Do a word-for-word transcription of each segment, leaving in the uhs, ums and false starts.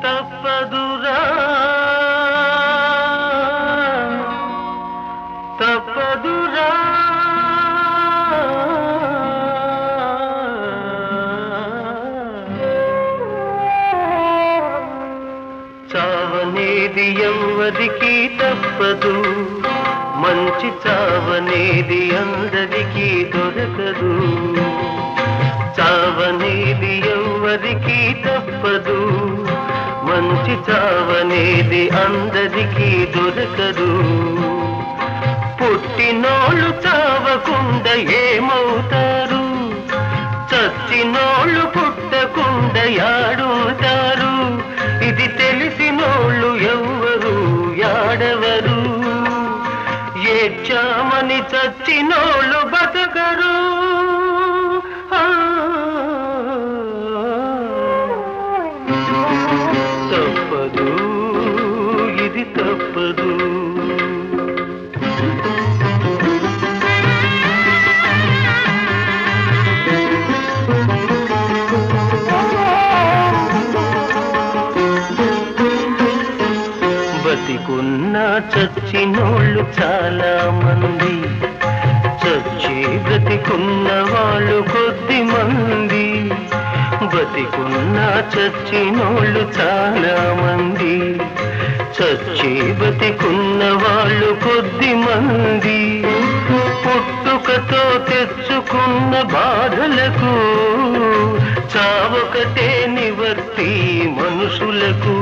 తప్పదురా తప్పదురా చావనేది ఎవ్వరికి తప్పదు, మంచి చావనేది అందరికీ దొరకదు. చావనేది ఎవ్వరికి తప్పదు, మంచి చావనేది అందరికీ దొరకదు. పుట్టినోళ్ళు చావకుండా ఏమవుతారు, చచ్చినోళ్ళు పుట్టకుండా యాడుంటారు. ఇది తెలిసినోళ్ళు ఎవ్వరు యాడెవరు, ఏడ్చామని చచ్చినోళ్ళు బతకరు. తప్పదు, ఇది తప్పదు. బతికున్న చచ్చినోళ్ళు చాలా మంది, చచ్చి బ్రతికున్న వాళ్ళు కొద్ది మంది. బతికున్న చచ్చినోళ్ళు చాలా మంది, చచ్చి బతికున్న వాళ్ళు కొద్ది మంది. పుట్టుకతో తెచ్చుకున్న బాధలకు చావొకటే నివర్తి మనుషులకు.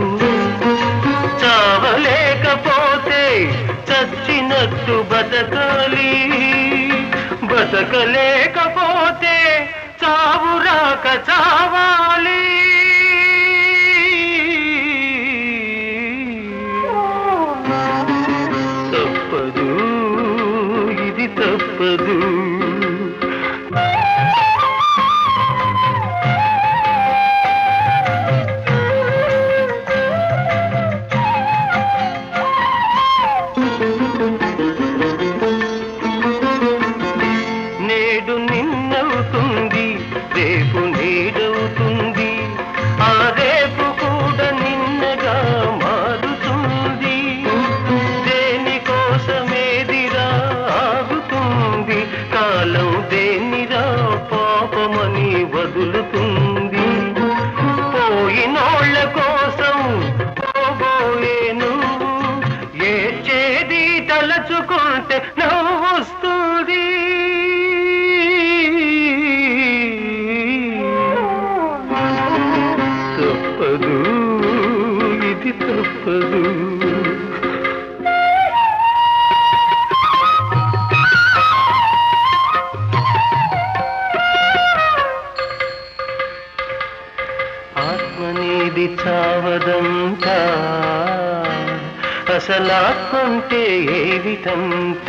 చావలేకపోతే చచ్చినట్టు బతకాలి, బతకలేకపోతే చావు రాక చావాలి. తప్పదు, ఇది తప్పదు. నేడు నిన్నవుతుంది, రేపు నేడవుతుంది, ఆ రేపు కూడా నిన్నగా మారుతుంది. దేనికోసమేదిరా ఆగుతుంది, కాలం దేనిరా పాపమని వదులుతుంది. పోయినోళ్ళ కోసం పోబోయేను, ఏడ్చేది తలచుకుంటే నవ్వొస్తుంది. తప్పదు, ఇది తప్పదు. ఆత్మనేది చావదంట, అసలాత్మంటే ఏమిటంట.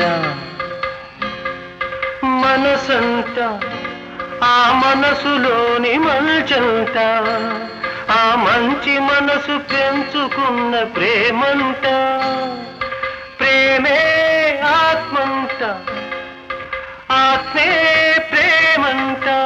మనసంట, ఆ మనసులోని మల్చంట, ఆ మంచి మనసు పెంచుకున్న ప్రేమంట. ప్రేమే ఆత్మంట, ఆత్మే ప్రేమంట.